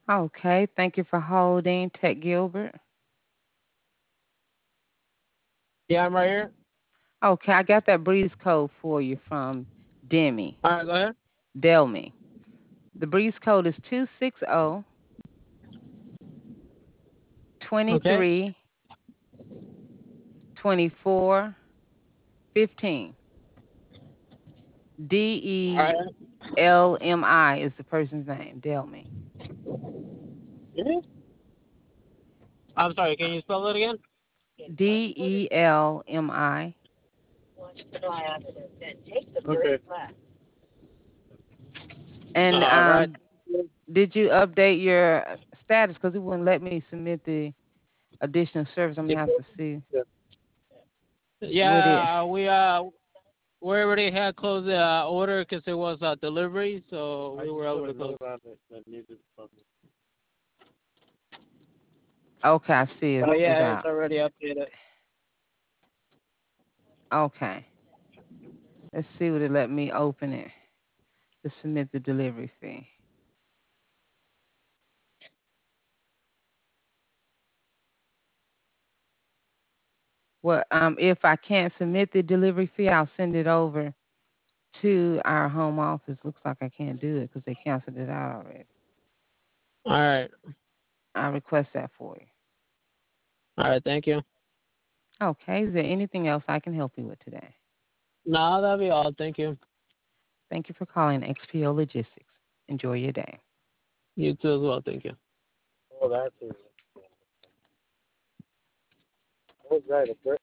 Okay, thank you for holding, Tech Gilbert. Yeah, I'm right here. Okay, I got that breeze code for you from Demi, All right, go ahead. Delmi. The breeze code is 260 Okay. 23 24 15. All right. Delmi is the person's name, Delmi. Mhm. I'm sorry. Can you spell it again? Delmi. Okay. And All right. did you update your status? Because it wouldn't let me submit the additional service. I'm gonna have to see what it. Yeah, we already had closed the order because it was a delivery, so we were able to close. Okay, I see it. But It's yeah, it's out. already updated. Okay, let's see what it let me open it to submit the delivery fee. Well, if I can't submit the delivery fee, I'll send it over to our home office. Looks like I can't do it because they canceled it out already. All right. I'll request that for you. All right. Thank you. Okay, is there anything else I can help you with today? No, that'll be all. Thank you. Thank you for calling XPO Logistics. Enjoy your day. You too as well. Thank you. Oh, that's it. What was that?